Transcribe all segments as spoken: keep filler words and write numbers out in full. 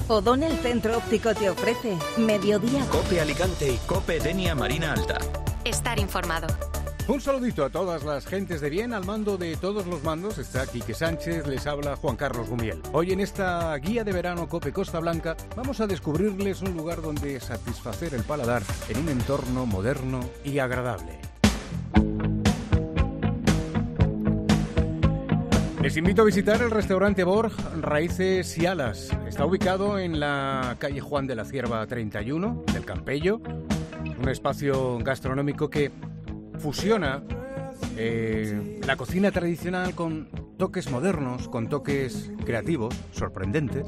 O'Donnell Centro Óptico te ofrece Mediodía COPE Alicante y COPE Denia Marina Alta. Estar informado. Un saludito a todas las gentes de bien. Al mando de todos los mandos está Quique Sánchez, les habla Juan Carlos Gumiel. Hoy en esta guía de verano COPE Costa Blanca vamos a descubrirles un lugar donde satisfacer el paladar en un entorno moderno y agradable. Les invito a visitar el restaurante Borg Raíces y Alas. Está ubicado en la calle Juan de la Cierva treinta y uno del Campello, un espacio gastronómico que fusiona eh, la cocina tradicional con toques modernos, con toques creativos, sorprendentes.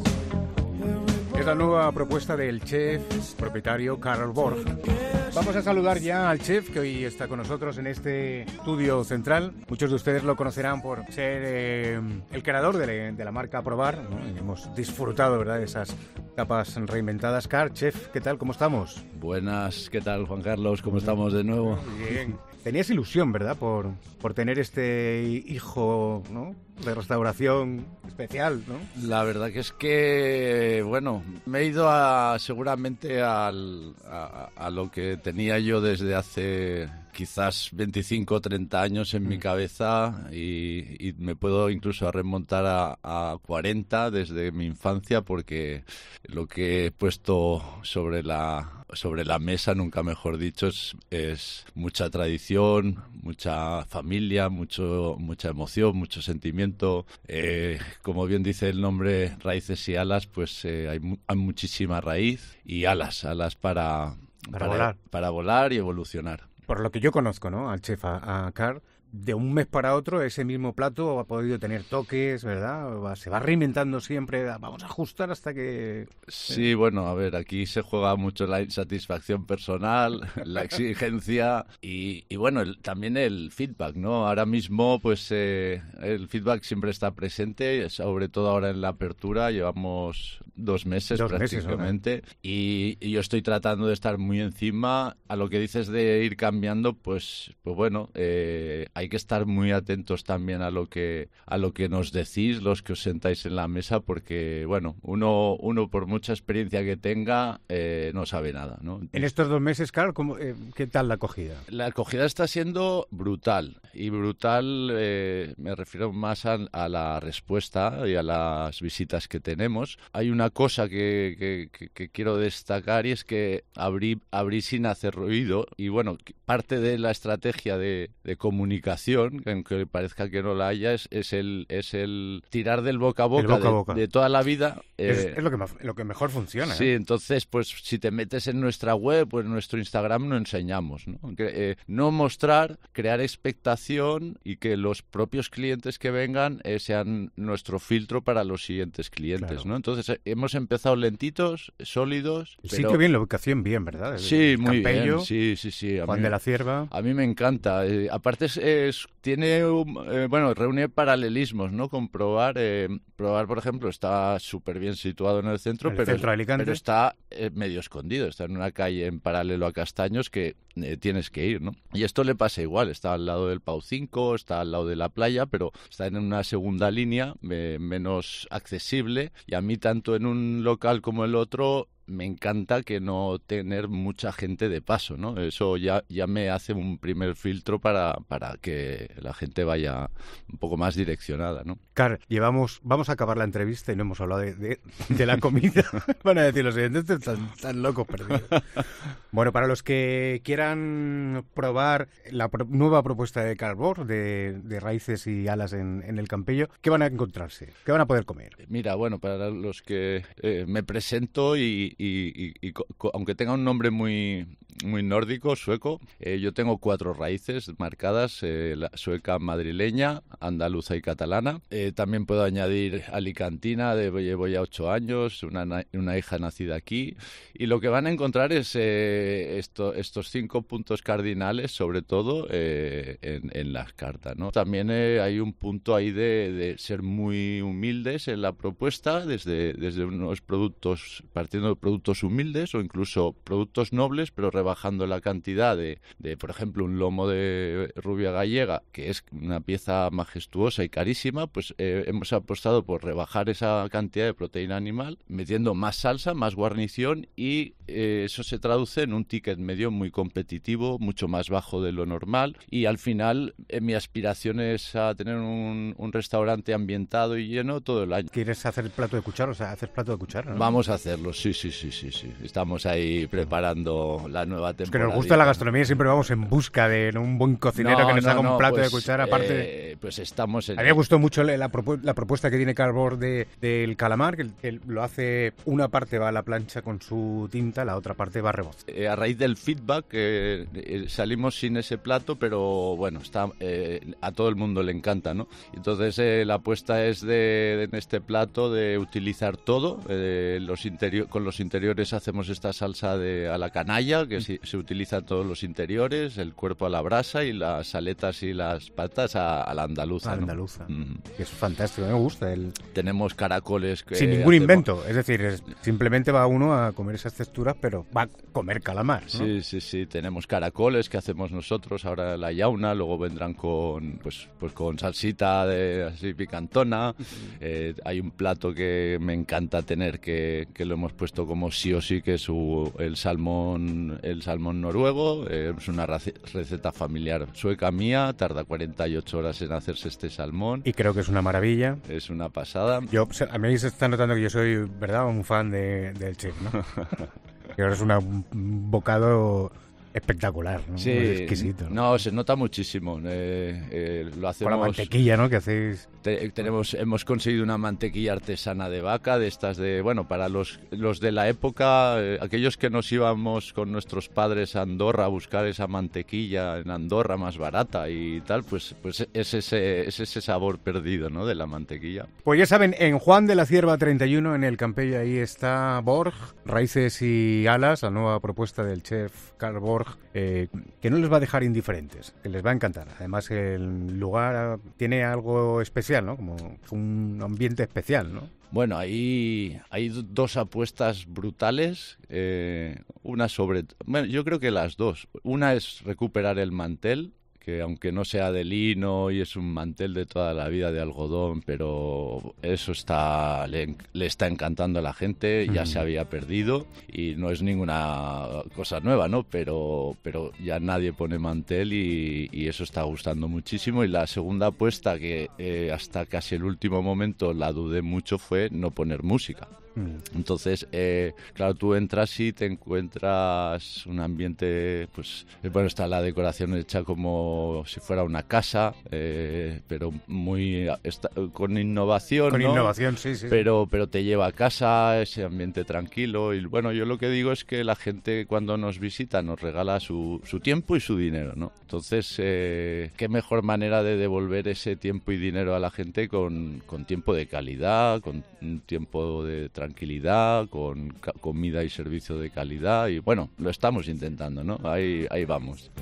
Es la nueva propuesta del chef propietario Carl Borg. Vamos a saludar ya al chef que hoy está con nosotros en este estudio central. Muchos de ustedes lo conocerán por ser eh, el creador de, le, de la marca Probar, ¿no? Hemos disfrutado, ¿verdad?, de esas tapas reinventadas. Carl, chef, ¿qué tal? ¿Cómo estamos? Buenas, ¿qué tal, Juan Carlos? ¿Cómo estamos de nuevo? Bien. Tenías ilusión, ¿verdad?, por, por tener este hijo, ¿no?, de restauración especial, ¿no? La verdad que es que, bueno, me he ido a, seguramente al, a, a lo que tenía yo desde hace quizás veinticinco o treinta años en mi cabeza y, y me puedo incluso remontar a, a cuarenta desde mi infancia, porque lo que he puesto sobre la sobre la mesa, nunca mejor dicho, es, es mucha tradición, mucha familia, mucho mucha emoción, mucho sentimiento. Eh, como bien dice el nombre, Raíces y Alas, pues eh, hay, mu- hay muchísima raíz y alas, alas para, Para volar. para volar y evolucionar. Por lo que yo conozco, ¿no?, al chef, a, a Carl, de un mes para otro ese mismo plato ha podido tener toques, ¿verdad? Va- Se va reinventando siempre, vamos a ajustar hasta que... Sí, bueno, a ver, aquí se juega mucho la insatisfacción personal, la exigencia y, y bueno, el- también el feedback, ¿no? Ahora mismo, pues eh, el feedback siempre está presente, sobre todo ahora en la apertura, llevamos dos meses Dos meses, prácticamente y, y yo estoy tratando de estar muy encima. A lo que dices de ir cambiando, pues, pues bueno, eh, hay que estar muy atentos también a lo que a lo que nos decís los que os sentáis en la mesa, porque bueno, uno uno por mucha experiencia que tenga eh, no sabe nada, ¿no? En estos dos meses, Carl, ¿cómo, eh, ¿qué tal la acogida? La acogida está siendo brutal y brutal eh, me refiero más a, a la respuesta y a las visitas que tenemos. Hay una cosa que, que, que, que quiero destacar y es que abrí, abrí sin hacer ruido y bueno, parte de la estrategia de, de comunicación, que aunque parezca que no la haya, es, es, el, es el tirar del boca a boca, boca a de, boca. de toda la vida. Es, eh, es lo, que, ma- lo que mejor funciona. Sí, ¿eh? entonces, pues si te metes en nuestra web o en nuestro Instagram, no enseñamos, ¿no? Que, eh, no mostrar, crear expectación y que los propios clientes que vengan eh, sean nuestro filtro para los siguientes clientes, Claro. ¿no? Entonces, eh, hemos empezado lentitos, sólidos. El pero... sitio bien, la ubicación bien, ¿verdad? El Sí, muy Campello, bien. Sí, sí, sí. A Juan mí- de la Cierva. a mí me encanta. Eh, aparte, es, es- tiene, un- eh, bueno, reúne paralelismos, ¿no? Con Probar. Eh, Probar, por ejemplo, está súper bien situado en el centro, En el pero, centro de Alicante. pero está eh, medio escondido. Está en una calle en paralelo a Castaños que eh, tienes que ir, ¿no? Y esto le pasa igual. Está al lado del Pau cinco, está al lado de la playa, pero está en una segunda línea eh, menos accesible. Y a mí, tanto en un local como el otro, me encanta que no tener mucha gente de paso, ¿no? Eso ya, ya me hace un primer filtro para, para que la gente vaya un poco más direccionada, ¿no? Carl, llevamos, vamos a acabar la entrevista y no hemos hablado de, de, de la comida. Van a decir los siguientes, están tan locos perdidos. Bueno, para los que quieran probar la pro- nueva propuesta de Carl Borg, de, de Raíces y Alas en, en el Campello, ¿qué van a encontrarse? ¿Qué van a poder comer? Mira, bueno, para los que eh, me presento y, y, y, y co- co- aunque tenga un nombre muy, muy nórdico, sueco, eh, yo tengo cuatro raíces marcadas, eh, la sueca, madrileña, andaluza y catalana. Eh, también puedo añadir alicantina, de, llevo ya ocho años, una, na- una hija nacida aquí. Y lo que van a encontrar es eh, esto, estos cinco puntos cardinales, sobre todo eh, en, en las cartas, ¿no? También eh, hay un punto ahí de, de ser muy humildes en la propuesta, desde, desde unos productos, partiendo de productos humildes o incluso productos nobles, pero rebajados rebajando la cantidad de, de, por ejemplo, un lomo de rubia gallega, que es una pieza majestuosa y carísima, pues eh, hemos apostado por rebajar esa cantidad de proteína animal, metiendo más salsa, más guarnición, y eh, eso se traduce en un ticket medio muy competitivo, mucho más bajo de lo normal, y al final eh, mi aspiración es a tener un, un restaurante ambientado y lleno todo el año. ¿Quieres hacer el plato de cuchara? O sea, haces plato de cuchara, ¿no? Vamos a hacerlo, sí, sí, sí, sí, sí. Estamos ahí preparando la nueva temporada. Es que nos gusta la gastronomía y siempre vamos en busca de un buen cocinero no, que nos no, haga un no, plato pues, de cuchara, aparte. Eh, pues estamos en... A mí me gustó mucho la, la, propu- la propuesta que tiene Carbor de, del calamar, que, que lo hace, una parte va a la plancha con su tinta, la otra parte va a rebozo. Eh, a raíz del feedback eh, eh, salimos sin ese plato, pero bueno, está eh, a todo el mundo le encanta, ¿no? Entonces eh, la apuesta es de, de en este plato de utilizar todo. Eh, los interior, con los interiores hacemos esta salsa de a la canalla, que si, se utiliza todos los interiores, el cuerpo a la brasa y las aletas y las patas a, a la andaluza. A la ¿no? andaluza. Mm. Que es fantástico, me gusta. El... Tenemos caracoles que sin ningún hacemos... invento, es decir, es, simplemente va uno a comer esas texturas, pero va a comer calamar, ¿no? Sí, sí, sí, tenemos caracoles que hacemos nosotros, ahora la yauna, luego vendrán con pues pues con salsita de así picantona. Eh, hay un plato que me encanta tener que, que lo hemos puesto como sí o sí, que es su, el salmón el salmón noruego. Eh, es una race, receta familiar sueca mía, tarda cuarenta y ocho horas en hacerse este salmón. Y creo que es una maravilla. Es una pasada. Yo, a mí se está notando que yo soy, ¿verdad?, un fan de, del chef, ¿no? Que es una, un bocado espectacular, ¿no? Sí, Es exquisito, ¿no? no, se nota muchísimo. Eh, eh, lo hacemos... Con la mantequilla, ¿no?, que hacéis... Te, tenemos, hemos conseguido una mantequilla artesana de vaca, de estas de, bueno, para los, los de la época, eh, aquellos que nos íbamos con nuestros padres a Andorra a buscar esa mantequilla en Andorra más barata y tal, pues, pues es, ese, es ese sabor perdido, ¿no?, de la mantequilla. Pues ya saben, en Juan de la Cierva treinta y uno, en el Campello, ahí está Borg, Raíces y Alas, la nueva propuesta del chef Carl Borg, eh, que no les va a dejar indiferentes, que les va a encantar. Además, el lugar tiene algo especial, ¿no? Como un ambiente especial, ¿no? Bueno, ahí hay dos apuestas brutales. Eh, una sobre... Bueno, yo creo que las dos. Una es recuperar el mantel, que aunque no sea de lino y es un mantel de toda la vida de algodón, pero eso está le, le está encantando a la gente, ya mm. se había perdido y no es ninguna cosa nueva, ¿no? Pero, pero ya nadie pone mantel y, y eso está gustando muchísimo. Y la segunda apuesta, que eh, hasta casi el último momento la dudé mucho, fue no poner música. Entonces, eh, claro, tú entras y te encuentras un ambiente, pues, bueno, está la decoración hecha como si fuera una casa, eh, pero muy está, con innovación, Con ¿no? innovación, sí, sí. Pero, pero te lleva a casa, ese ambiente tranquilo. Y bueno, yo lo que digo es que la gente cuando nos visita nos regala su, su tiempo y su dinero, ¿no? Entonces, eh, qué mejor manera de devolver ese tiempo y dinero a la gente con, con tiempo de calidad, con un tiempo de tranquilidad, con ca- comida y servicio de calidad. Y bueno, lo estamos intentando, ¿no? Ahí, ahí vamos.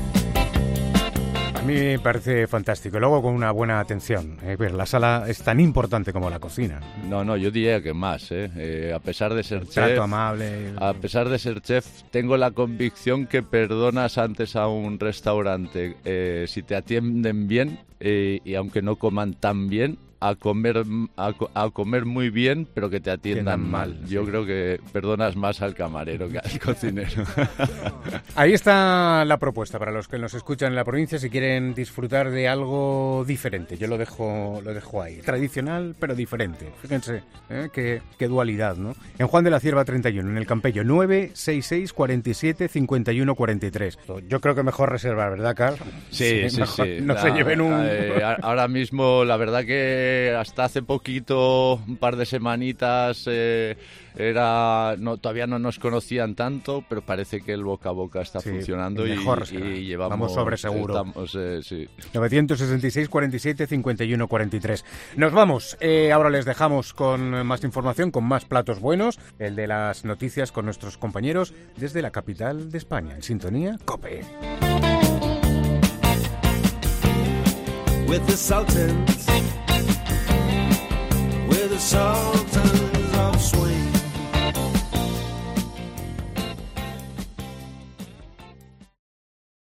A mí me parece fantástico. Luego con una buena atención. Eh, pues la sala es tan importante como la cocina. No, no, yo diría que más, ¿eh? Eh, a pesar de ser El chef... trato amable. A pesar de ser chef, tengo la convicción que perdonas antes a un restaurante eh, si te atienden bien eh, y aunque no coman tan bien, a comer a, a comer muy bien, pero que te atiendan mal. mal. Yo sí. creo que perdonas más al camarero que al cocinero. Ahí está la propuesta para los que nos escuchan en la provincia si quieren disfrutar de algo diferente. Yo lo dejo lo dejo ahí. Tradicional, pero diferente. Fíjense, ¿eh? qué, qué dualidad, ¿no? En Juan de la Cierva treinta y uno, en el Campello, nueve seis seis, cuarenta y siete, cincuenta y uno, cuarenta y tres. Yo creo que mejor reservar, ¿verdad, Carl? Sí, sí, mejor, sí. No la, se lleven un... Eh, ahora mismo, la verdad que hasta hace poquito, un par de semanitas, eh, era no todavía no nos conocían tanto, pero parece que el boca a boca está sí, funcionando y, y llevamos... Vamos sobre seguro. Estamos, eh, sí. nueve seis seis, cuarenta y siete, cincuenta y uno, cuarenta y tres. Nos vamos. Eh, ahora les dejamos con más información, con más platos buenos, el de las noticias con nuestros compañeros desde la capital de España. En sintonía, COPE. With the Sultans, with the Sultans.